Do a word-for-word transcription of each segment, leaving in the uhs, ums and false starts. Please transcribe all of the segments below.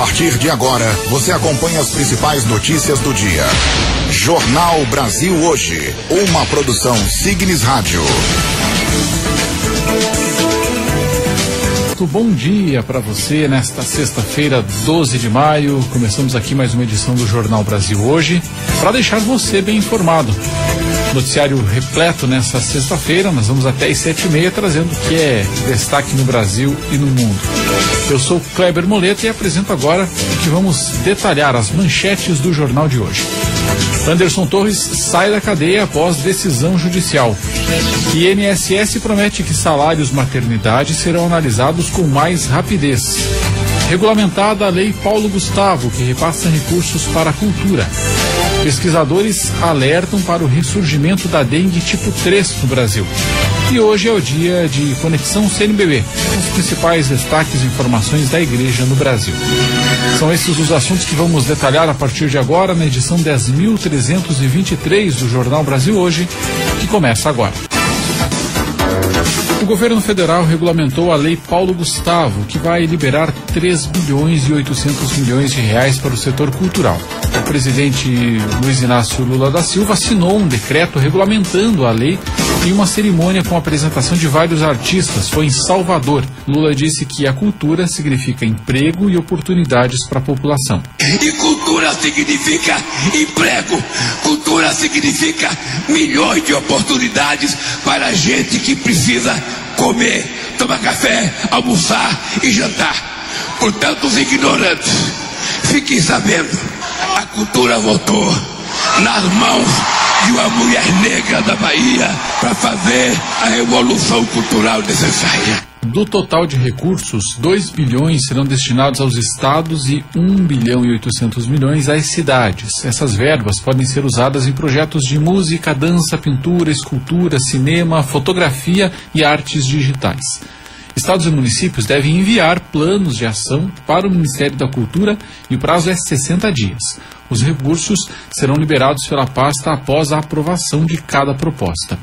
partir de agora, você acompanha as principais notícias do dia. Jornal Brasil Hoje, uma produção Signes Rádio. Bom dia para você nesta sexta-feira, doze de maio. Começamos aqui mais uma edição do Jornal Brasil Hoje para deixar você bem informado. Noticiário repleto nesta sexta-feira. Nós vamos até às sete e meia trazendo o que é destaque no Brasil e no mundo. Eu sou Kleber Moleta e apresento agora o que vamos detalhar as manchetes do jornal de hoje. Anderson Torres sai da cadeia após decisão judicial. I N S S promete que salários maternidade serão analisados com mais rapidez. Regulamentada a Lei Paulo Gustavo, que repassa recursos para a cultura. Pesquisadores alertam para o ressurgimento da dengue tipo três no Brasil. E hoje é o dia de Conexão C N B B, com os principais destaques e informações da Igreja no Brasil. São esses os assuntos que vamos detalhar a partir de agora na edição dez mil trezentos e vinte e três do Jornal Brasil Hoje, que começa agora. O governo federal regulamentou a Lei Paulo Gustavo, que vai liberar três bilhões e oitocentos milhões de reais para o setor cultural. O presidente Luiz Inácio Lula da Silva assinou um decreto regulamentando a lei em uma cerimônia com a apresentação de vários artistas. Foi em Salvador. Lula disse que a cultura significa emprego e oportunidades para a população. E cultura significa emprego. Cultura significa milhões de oportunidades para a gente que precisa comer, tomar café, almoçar e jantar. Portanto, os ignorantes, fiquem sabendo, a cultura voltou nas mãos de uma mulher negra da Bahia para fazer a revolução cultural necessária. Do total de recursos, dois bilhões serão destinados aos estados e um bilhão e oitocentos milhões às cidades. Essas verbas podem ser usadas em projetos de música, dança, pintura, escultura, cinema, fotografia e artes digitais. Estados e municípios devem enviar planos de ação para o Ministério da Cultura e o prazo é sessenta dias. Os recursos serão liberados pela pasta após a aprovação de cada proposta.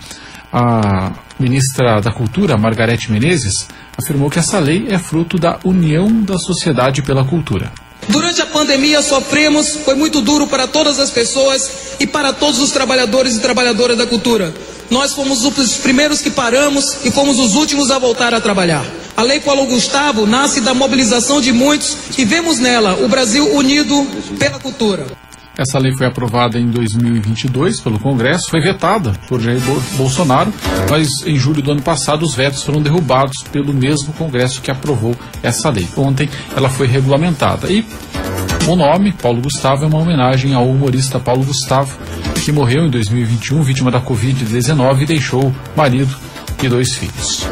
A ministra da Cultura, Margarete Menezes, afirmou que essa lei é fruto da união da sociedade pela cultura. Durante a pandemia sofremos, foi muito duro para todas as pessoas e para todos os trabalhadores e trabalhadoras da cultura. Nós fomos os primeiros que paramos e fomos os últimos a voltar a trabalhar. A Lei Paulo Gustavo nasce da mobilização de muitos e vemos nela o Brasil unido pela cultura. Essa lei foi aprovada em dois mil e vinte e dois pelo Congresso, foi vetada por Jair Bolsonaro, mas em julho do ano passado os vetos foram derrubados pelo mesmo Congresso que aprovou essa lei. Ontem ela foi regulamentada e o nome, Paulo Gustavo, é uma homenagem ao humorista Paulo Gustavo, que morreu em dois mil e vinte e um, vítima da covid dezenove e deixou marido e dois filhos.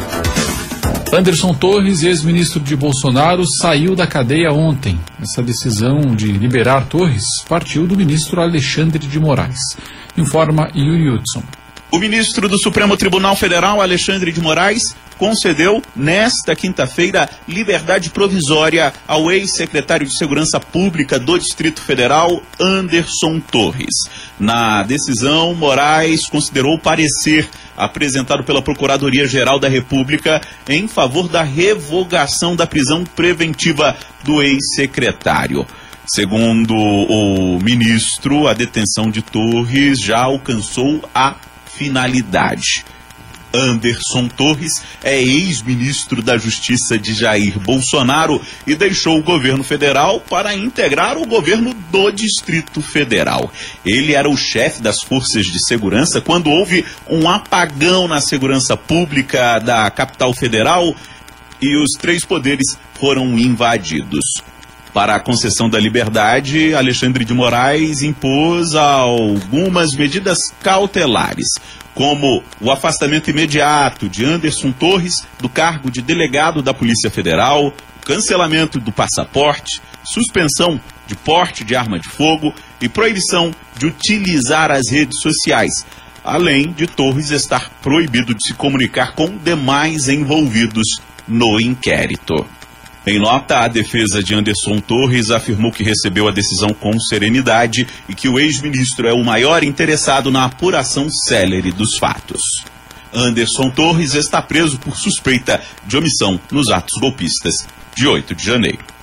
Anderson Torres, ex-ministro de Bolsonaro, saiu da cadeia ontem. Essa decisão de liberar Torres partiu do ministro Alexandre de Moraes. Informa Yuri Hudson. O ministro do Supremo Tribunal Federal, Alexandre de Moraes, concedeu nesta quinta-feira liberdade provisória ao ex-secretário de Segurança Pública do Distrito Federal, Anderson Torres. Na decisão, Moraes considerou o parecer apresentado pela Procuradoria-Geral da República em favor da revogação da prisão preventiva do ex-secretário. Segundo o ministro, a detenção de Torres já alcançou a finalidade. Anderson Torres é ex-ministro da Justiça de Jair Bolsonaro e deixou o governo federal para integrar o governo do Distrito Federal. Ele era o chefe das forças de segurança quando houve um apagão na segurança pública da capital federal e os três poderes foram invadidos. Para a concessão da liberdade, Alexandre de Moraes impôs algumas medidas cautelares, como o afastamento imediato de Anderson Torres do cargo de delegado da Polícia Federal, cancelamento do passaporte, suspensão de porte de arma de fogo e proibição de utilizar as redes sociais, além de Torres estar proibido de se comunicar com demais envolvidos no inquérito. Em nota, a defesa de Anderson Torres afirmou que recebeu a decisão com serenidade e que o ex-ministro é o maior interessado na apuração célere dos fatos. Anderson Torres está preso por suspeita de omissão nos atos golpistas de oito de janeiro.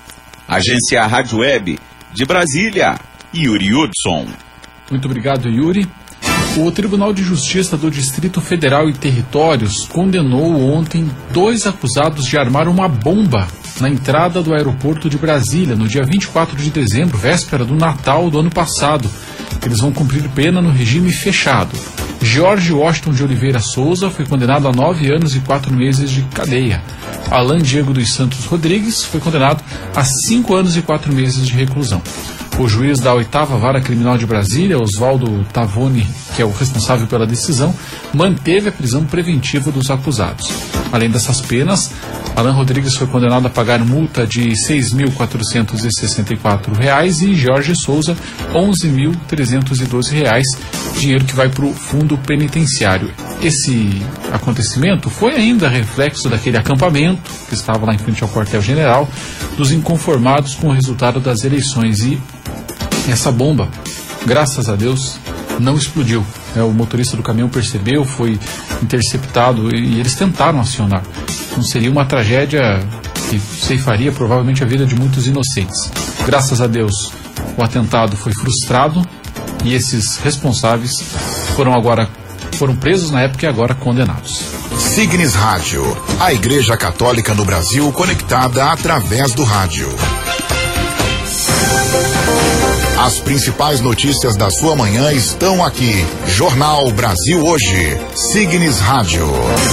Agência Rádio Web de Brasília, Yuri Hudson. Muito obrigado, Yuri. O Tribunal de Justiça do Distrito Federal e Territórios condenou ontem dois acusados de armar uma bomba na entrada do aeroporto de Brasília, no dia vinte e quatro de dezembro, véspera do Natal do ano passado. Eles vão cumprir pena no regime fechado. Jorge Washington de Oliveira Souza foi condenado a nove anos e quatro meses de cadeia. Alan Diego dos Santos Rodrigues foi condenado a cinco anos e quatro meses de reclusão. O juiz da oitava Vara Criminal de Brasília, Oswaldo Tavoni, que é o responsável pela decisão, manteve a prisão preventiva dos acusados. Além dessas penas, Alan Rodrigues foi condenado a pagar multa de seis mil quatrocentos e sessenta e quatro reais e Jorge Souza onze mil trezentos e doze reais, dinheiro que vai para o fundo penitenciário. Esse acontecimento foi ainda reflexo daquele acampamento que estava lá em frente ao quartel-general, dos inconformados com o resultado das eleições, e essa bomba, graças a Deus, não explodiu. É, o motorista do caminhão percebeu, foi interceptado e, e eles tentaram acionar. Então seria uma tragédia que ceifaria provavelmente a vida de muitos inocentes. Graças a Deus, o atentado foi frustrado e esses responsáveis foram agora foram presos na época e agora condenados. Signes Rádio, a Igreja Católica no Brasil conectada através do rádio. As principais notícias da sua manhã estão aqui. Jornal Brasil Hoje. Signes Rádio.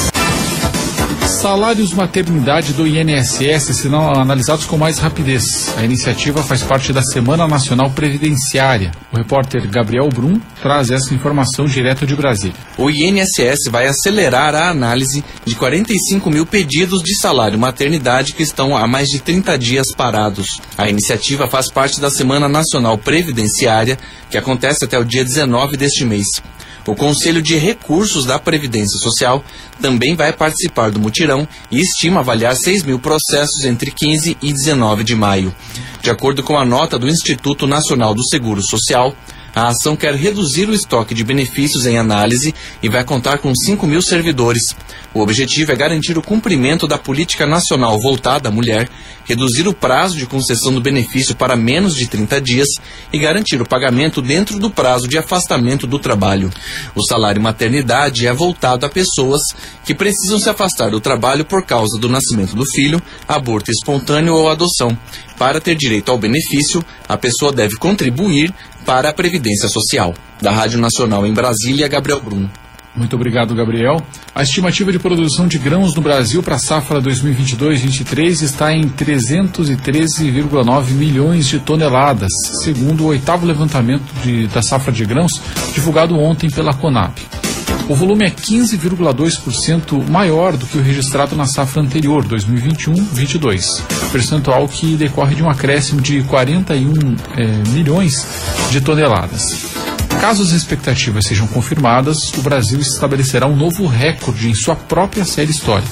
Salários maternidade do I N S S serão analisados com mais rapidez. A iniciativa faz parte da Semana Nacional Previdenciária. O repórter Gabriel Brum traz essa informação direto de Brasília. O I N S S vai acelerar a análise de quarenta e cinco mil pedidos de salário maternidade que estão há mais de trinta dias parados. A iniciativa faz parte da Semana Nacional Previdenciária, que acontece até o dia dezenove deste mês. O Conselho de Recursos da Previdência Social também vai participar do mutirão e estima avaliar seis mil processos entre quinze e dezenove de maio. De acordo com a nota do Instituto Nacional do Seguro Social, a ação quer reduzir o estoque de benefícios em análise e vai contar com cinco mil servidores. O objetivo é garantir o cumprimento da política nacional voltada à mulher, reduzir o prazo de concessão do benefício para menos de trinta dias e garantir o pagamento dentro do prazo de afastamento do trabalho. O salário maternidade é voltado a pessoas que precisam se afastar do trabalho por causa do nascimento do filho, aborto espontâneo ou adoção. Para ter direito ao benefício, a pessoa deve contribuir para a Previdência Social. Da Rádio Nacional em Brasília, Gabriel Brum. Muito obrigado, Gabriel. A estimativa de produção de grãos no Brasil para a safra dois mil e vinte e dois vinte e três está em trezentos e treze vírgula nove milhões de toneladas, segundo o oitavo levantamento de, da safra de grãos, divulgado ontem pela Conab. O volume é quinze vírgula dois por cento maior do que o registrado na safra anterior, dois mil e vinte e um vinte e dois, percentual que decorre de um acréscimo de quarenta e um eh, milhões de toneladas. Caso as expectativas sejam confirmadas, o Brasil estabelecerá um novo recorde em sua própria série histórica.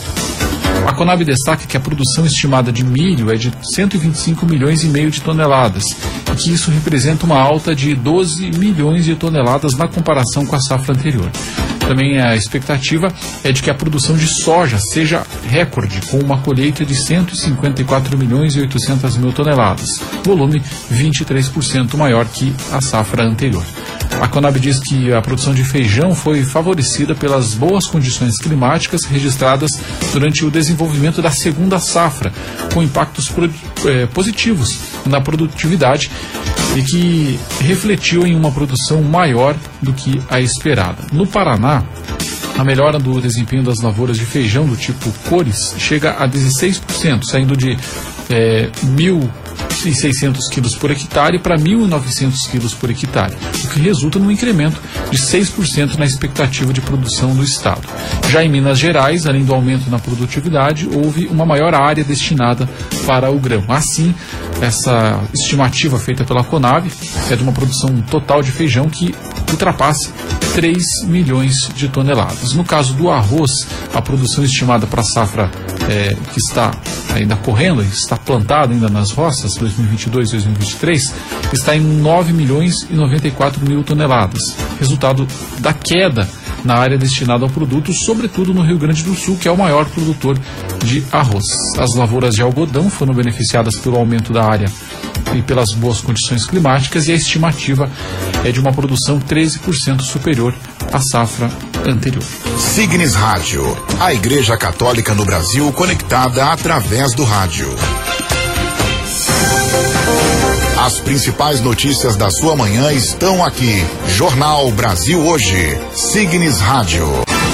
A Conab destaca que a produção estimada de milho é de cento e vinte e cinco milhões e meio de toneladas, e que isso representa uma alta de doze milhões de toneladas na comparação com a safra anterior. Também a expectativa é de que a produção de soja seja recorde, com uma colheita de cento e cinquenta e quatro milhões e oitocentas mil toneladas, volume vinte e três por cento maior que a safra anterior. A Conab diz que a produção de feijão foi favorecida pelas boas condições climáticas registradas durante o desenvolvimento da segunda safra, com impactos eh, positivos na produtividade e que refletiu em uma produção maior do que a esperada. No Paraná, a melhora do desempenho das lavouras de feijão do tipo cores chega a dezesseis por cento, saindo de eh, mil e seiscentos quilos por hectare para mil e novecentos quilos por hectare, o que resulta num incremento de seis por cento na expectativa de produção do estado. Já em Minas Gerais, além do aumento na produtividade, houve uma maior área destinada para o grão. Assim, essa estimativa feita pela Conab é de uma produção total de feijão que ultrapasse três milhões de toneladas. No caso do arroz, a produção estimada para a safra é, que está ainda correndo, está plantada ainda nas roças, dois mil e vinte e dois, dois mil e vinte e três, está em nove milhões e noventa e quatro mil toneladas, resultado da queda na área destinada ao produto, sobretudo no Rio Grande do Sul, que é o maior produtor de arroz. As lavouras de algodão foram beneficiadas pelo aumento da área e pelas boas condições climáticas, e a estimativa é de uma produção treze por cento superior à safra anterior. Signes Rádio, a Igreja Católica no Brasil conectada através do rádio. As principais notícias da sua manhã estão aqui. Jornal Brasil Hoje. Signes Rádio.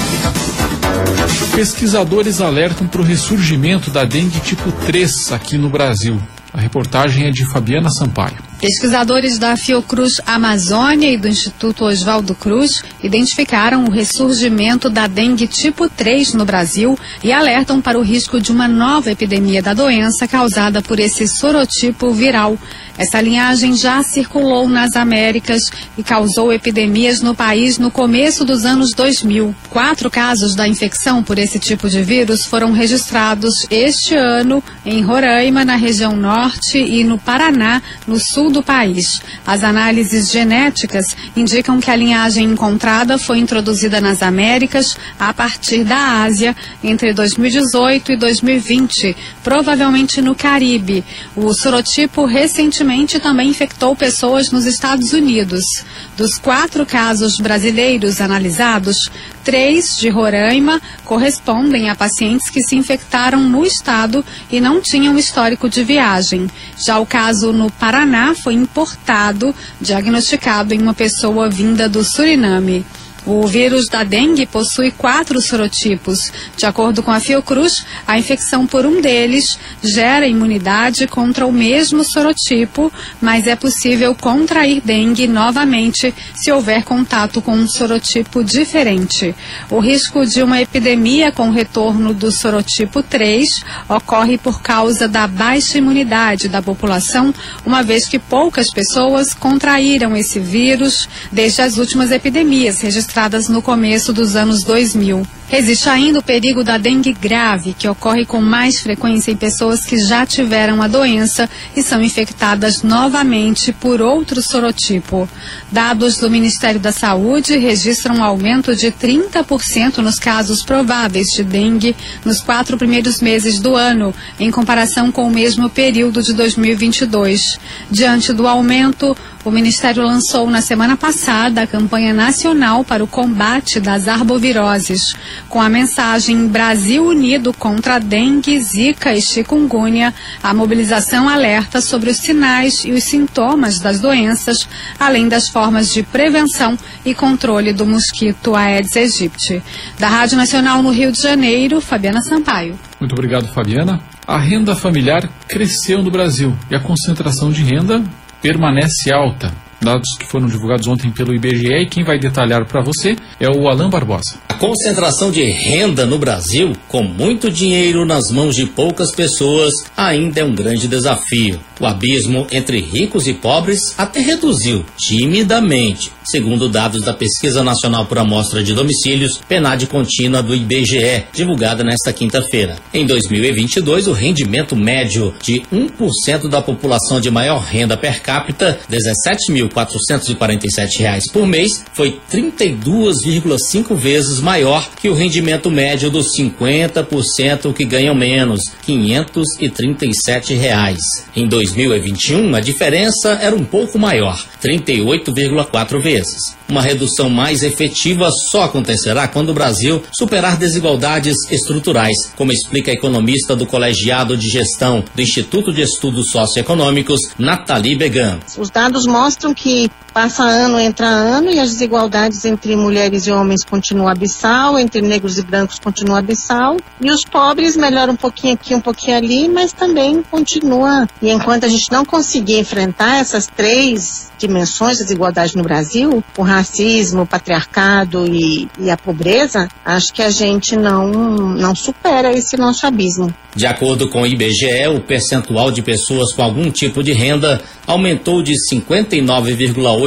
Pesquisadores alertam para o ressurgimento da dengue tipo três aqui no Brasil. A reportagem é de Fabiana Sampaio. Pesquisadores da Fiocruz Amazônia e do Instituto Oswaldo Cruz identificaram o ressurgimento da dengue tipo três no Brasil e alertam para o risco de uma nova epidemia da doença causada por esse sorotipo viral. Essa linhagem já circulou nas Américas e causou epidemias no país no começo dos anos dois mil. Quatro casos da infecção por esse tipo de vírus foram registrados este ano em Roraima, na região norte, e no Paraná, no sul do país. As análises genéticas indicam que a linhagem encontrada foi introduzida nas Américas a partir da Ásia entre dois mil e dezoito e dois mil e vinte, provavelmente no Caribe. O sorotipo recentemente também infectou pessoas nos Estados Unidos. Dos quatro casos brasileiros analisados, três de Roraima correspondem a pacientes que se infectaram no estado e não tinham histórico de viagem. Já o caso no Paraná foi importado, diagnosticado em uma pessoa vinda do Suriname. O vírus da dengue possui quatro sorotipos. De acordo com a Fiocruz, a infecção por um deles gera imunidade contra o mesmo sorotipo, mas é possível contrair dengue novamente se houver contato com um sorotipo diferente. O risco de uma epidemia com retorno do sorotipo três ocorre por causa da baixa imunidade da população, uma vez que poucas pessoas contraíram esse vírus desde as últimas epidemias registradas no começo dos anos dois mil. Existe ainda o perigo da dengue grave, que ocorre com mais frequência em pessoas que já tiveram a doença e são infectadas novamente por outro sorotipo. Dados do Ministério da Saúde registram um aumento de trinta por cento nos casos prováveis de dengue nos quatro primeiros meses do ano, em comparação com o mesmo período de dois mil e vinte e dois. Diante do aumento, o Ministério lançou na semana passada a campanha nacional para o combate das arboviroses, com a mensagem Brasil Unido contra a dengue, zika e chikungunya. A mobilização alerta sobre os sinais e os sintomas das doenças, além das formas de prevenção e controle do mosquito Aedes aegypti. Da Rádio Nacional no Rio de Janeiro, Fabiana Sampaio. Muito obrigado, Fabiana. A renda familiar cresceu no Brasil e a concentração de renda permanece alta. Dados que foram divulgados ontem pelo I B G E, e quem vai detalhar para você é o Alan Barbosa. A concentração de renda no Brasil, com muito dinheiro nas mãos de poucas pessoas, ainda é um grande desafio. O abismo entre ricos e pobres até reduziu timidamente, segundo dados da Pesquisa Nacional por Amostra de Domicílios, PNAD contínua do I B G E, divulgada nesta quinta-feira. Em dois mil e vinte e dois, o rendimento médio de um por cento da população de maior renda per capita, dezessete mil quatrocentos e quarenta e sete reais por mês, foi trinta e duas vírgula cinco vezes maior que o rendimento médio dos cinquenta por cento que ganham menos, quinhentos e trinta e sete reais. Em dois mil e vinte e um, a diferença era um pouco maior, trinta e oito vírgula quatro vezes. Uma redução mais efetiva só acontecerá quando o Brasil superar desigualdades estruturais, como explica a economista do Colegiado de Gestão do Instituto de Estudos Socioeconômicos, Nathalie Began. Os dados mostram que passa ano, entra ano, e as desigualdades entre mulheres e homens continuam abissal, entre negros e brancos continuam abissal, e os pobres melhoram um pouquinho aqui, um pouquinho ali, mas também continua. E enquanto a gente não conseguir enfrentar essas três dimensões da desigualdade no Brasil, o racismo, o patriarcado e, e a pobreza, acho que a gente não, não supera esse nosso abismo. De acordo com o I B G E, o percentual de pessoas com algum tipo de renda aumentou de cinquenta e nove vírgula oito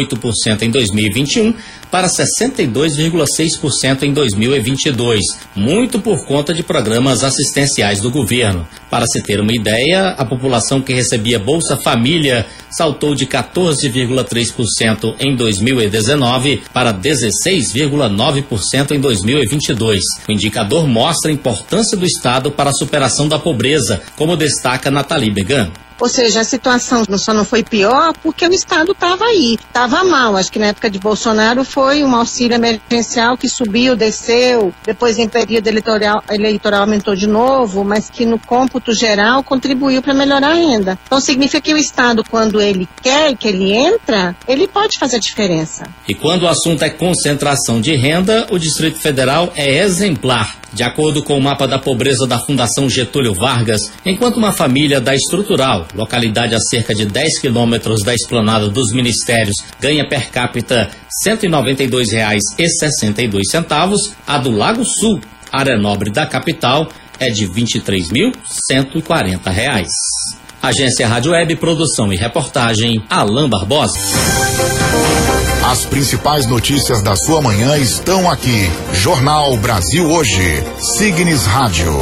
oito por cento em dois mil e vinte e um para sessenta e dois vírgula seis por cento em dois mil e vinte e dois, muito por conta de programas assistenciais do governo. Para se ter uma ideia, a população que recebia Bolsa Família saltou de quatorze vírgula três por cento em dois mil e dezenove para dezesseis vírgula nove por cento em dois mil e vinte e dois. O indicador mostra a importância do Estado para a superação da pobreza, como destaca Nathalie Began. Ou seja, a situação só não foi pior porque o Estado estava aí, estava mal. Acho que na época de Bolsonaro foi um auxílio emergencial que subiu, desceu, depois em período eleitoral, eleitoral aumentou de novo, mas que no cômputo geral contribuiu para melhorar a renda. Então significa que o Estado, quando ele quer, que ele entra, ele pode fazer a diferença. E quando o assunto é concentração de renda, o Distrito Federal é exemplar. De acordo com o mapa da pobreza da Fundação Getúlio Vargas, enquanto uma família da Estrutural, localidade a cerca de dez quilômetros da esplanada dos ministérios, ganha per capita cento e noventa e dois reais e sessenta e dois centavos, a do Lago Sul, área nobre da capital, é de vinte e três mil cento e quarenta reais. Agência Rádio Web, produção e reportagem, Alain Barbosa. As principais notícias da sua manhã estão aqui. Jornal Brasil Hoje. Signes Rádio.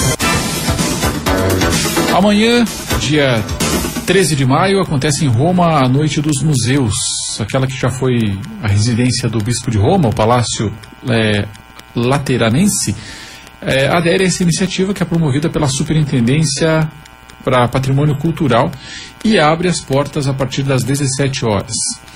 Amanhã, dia treze de maio, acontece em Roma a Noite dos Museus. Aquela que já foi a residência do Bispo de Roma, o Palácio é, Lateranense, é, adere a essa iniciativa que é promovida pela Superintendência para Patrimônio Cultural e abre as portas a partir das dezessete horas.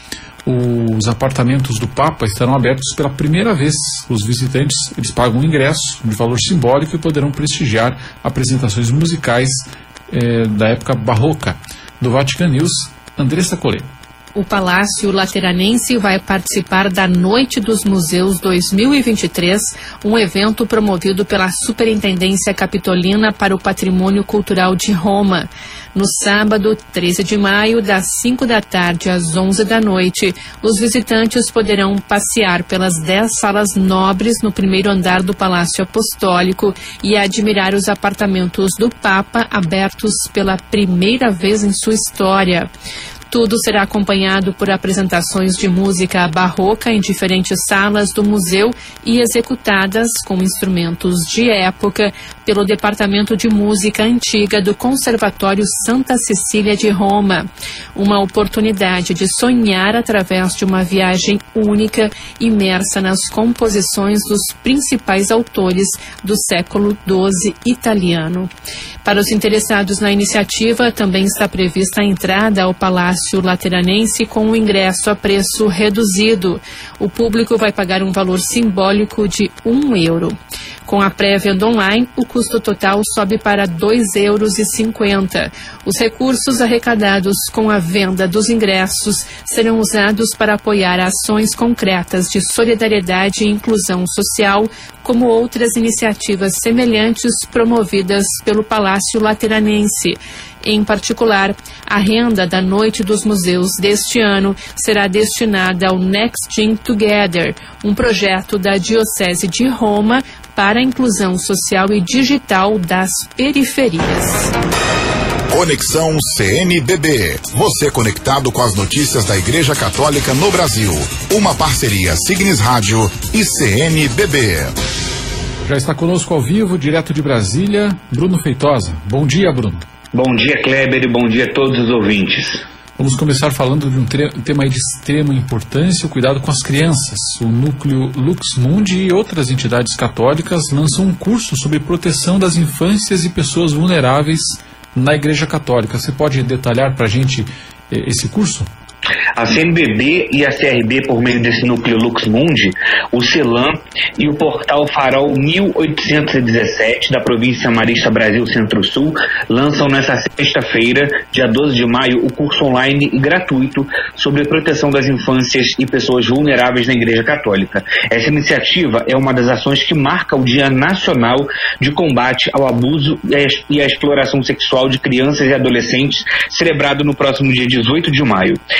Os apartamentos do Papa estarão abertos pela primeira vez. Os visitantes eles pagam um ingresso de valor simbólico e poderão prestigiar apresentações musicais eh, da época barroca. Do Vatican News, Andressa Collet. O Palácio Lateranense vai participar da Noite dos Museus dois mil e vinte e três, um evento promovido pela Superintendência Capitolina para o Patrimônio Cultural de Roma. No sábado, treze de maio, das cinco da tarde às onze da noite, os visitantes poderão passear pelas dez salas nobres no primeiro andar do Palácio Apostólico e admirar os apartamentos do Papa abertos pela primeira vez em sua história. Tudo será acompanhado por apresentações de música barroca em diferentes salas do museu e executadas com instrumentos de época pelo Departamento de Música Antiga do Conservatório Santa Cecília de Roma. Uma oportunidade de sonhar através de uma viagem única imersa nas composições dos principais autores do século doze italiano. Para os interessados na iniciativa, também está prevista a entrada ao Palácio Lateranense com o ingresso a preço reduzido. O público vai pagar um valor simbólico de um euro. Com a pré-venda online, o custo total sobe para dois euros e cinquenta. Os recursos arrecadados com a venda dos ingressos serão usados para apoiar ações concretas de solidariedade e inclusão social, como outras iniciativas semelhantes promovidas pelo Palácio Lateranense. Em particular, a renda da Noite dos Museus deste ano será destinada ao Next Gen Together, um projeto da Diocese de Roma para a inclusão social e digital das periferias. Conexão C N B B. Você conectado com as notícias da Igreja Católica no Brasil. Uma parceria Signes Rádio e C N B B. Já está conosco ao vivo, direto de Brasília, Bruno Feitosa. Bom dia, Bruno. Bom dia, Kleber, e bom dia a todos os ouvintes. Vamos começar falando de um tema de extrema importância, o cuidado com as crianças. O núcleo Lux Mundi e outras entidades católicas lançam um curso sobre proteção das infâncias e pessoas vulneráveis na Igreja Católica. Você pode detalhar para a gente eh, esse curso? A C N B B e a C R B, por meio desse núcleo Lux Mundi, o CELAM e o portal Farol mil oitocentos e dezessete, da província Marista Brasil Centro-Sul, lançam nesta sexta-feira, dia doze de maio, o curso online e gratuito sobre a proteção das infâncias e pessoas vulneráveis na Igreja Católica. Essa iniciativa é uma das ações que marca o Dia Nacional de Combate ao Abuso e à Exploração Sexual de Crianças e Adolescentes, celebrado no próximo dia dezoito de maio. Essa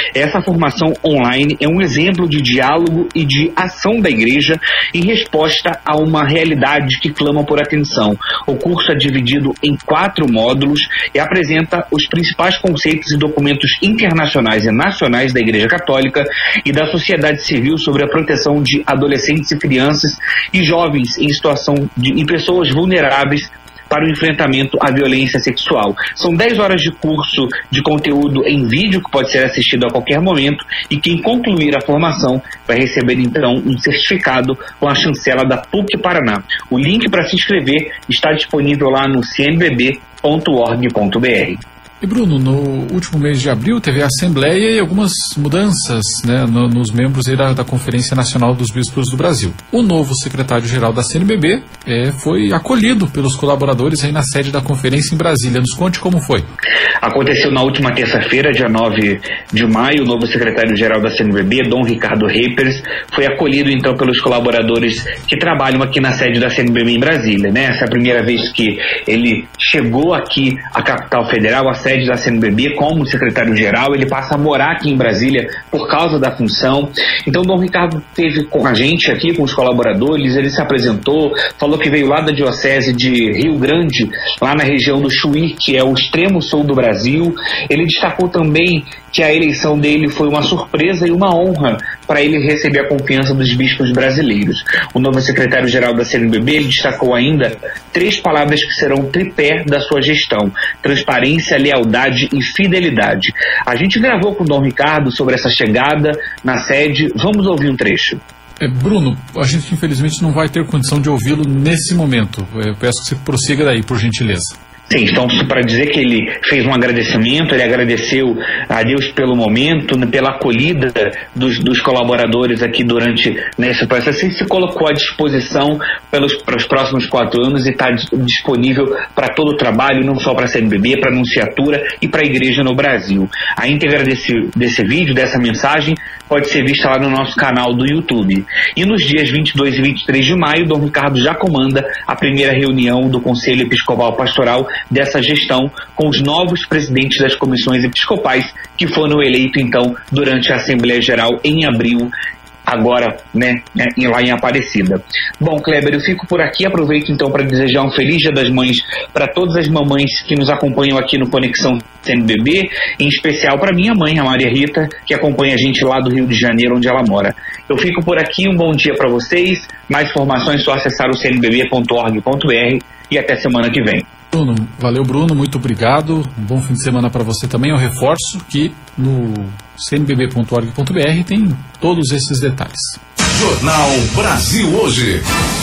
formação online é um exemplo de diálogo e de ação da igreja em resposta a uma realidade que clama por atenção. O curso é dividido em quatro módulos e apresenta os principais conceitos e documentos internacionais e nacionais da Igreja Católica e da sociedade civil sobre a proteção de adolescentes e crianças e jovens em situação de e pessoas vulneráveis para o enfrentamento à violência sexual. São dez horas de curso de conteúdo em vídeo que pode ser assistido a qualquer momento e quem concluir a formação vai receber então um certificado com a chancela da P U C Paraná. O link para se inscrever está disponível lá no c n b b ponto org ponto b r. E Bruno, no último mês de abril teve a Assembleia e algumas mudanças, né, no, nos membros aí da, da Conferência Nacional dos Bispos do Brasil. O novo secretário-geral da C N B B é, foi acolhido pelos colaboradores aí na sede da conferência em Brasília. Nos conte como foi. Aconteceu na última terça-feira, dia nove de maio, o novo secretário-geral da C N B B, Dom Ricardo Reipers, foi acolhido então pelos colaboradores que trabalham aqui na sede da C N B B em Brasília, né? Essa é a primeira vez que ele chegou aqui à capital federal, a sede da C N B B, como secretário-geral. Ele passa a morar aqui em Brasília por causa da função. Então, Dom Ricardo esteve com a gente aqui, com os colaboradores, ele se apresentou, falou que veio lá da Diocese de Rio Grande, lá na região do Chuí, que é o extremo sul do Brasil. Ele destacou também que a eleição dele foi uma surpresa e uma honra para ele receber a confiança dos bispos brasileiros. O novo secretário-geral da C N B B ele destacou ainda três palavras que serão tripé da sua gestão: transparência, lealdade e fidelidade. A gente gravou com o Dom Ricardo sobre essa chegada na sede. Vamos ouvir um trecho. É, Bruno, a gente infelizmente não vai ter condição de ouvi-lo nesse momento. Eu peço que você prossiga daí, por gentileza. Sim, então para dizer que ele fez um agradecimento, ele agradeceu a Deus pelo momento, pela acolhida dos, dos colaboradores aqui durante nesse processo, e se colocou à disposição pelos, para os próximos quatro anos e está disponível para todo o trabalho, não só para a C N B B, para a Nunciatura e para a Igreja no Brasil. A íntegra desse, desse vídeo, dessa mensagem, pode ser vista lá no nosso canal do YouTube. E nos dias vinte e dois e vinte e três de maio, Dom Ricardo já comanda a primeira reunião do Conselho Episcopal Pastoral dessa gestão com os novos presidentes das comissões episcopais que foram eleitos então durante a Assembleia Geral em abril, agora, né, lá em Aparecida. Bom, Kleber, eu fico por aqui, aproveito então para desejar um feliz Dia das Mães para todas as mamães que nos acompanham aqui no Conexão C N B B, em especial para minha mãe, a Maria Rita, que acompanha a gente lá do Rio de Janeiro, onde ela mora. Eu fico por aqui, um bom dia para vocês, mais informações é só acessar o c n b b ponto org ponto b r e até semana que vem. Bruno, valeu Bruno, muito obrigado, um bom fim de semana para você também. Eu reforço que no c n b b ponto org ponto b r tem todos esses detalhes. Jornal Brasil Hoje.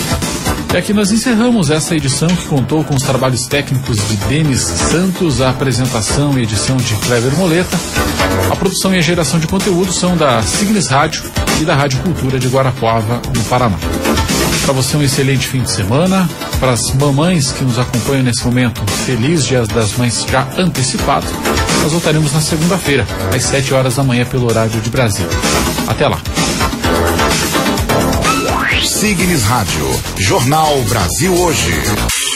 E aqui nós encerramos essa edição que contou com os trabalhos técnicos de Denis Santos, a apresentação e edição de Kleber Moleta. A produção e a geração de conteúdo são da Signes Rádio e da Rádio Cultura de Guarapuava, no Paraná. Para você um excelente fim de semana. Para as mamães que nos acompanham nesse momento, feliz Dia das Mães já antecipado. Nós voltaremos na segunda-feira, às sete horas da manhã, pelo horário de Brasília. Até lá. Signes Rádio. Jornal Brasil Hoje.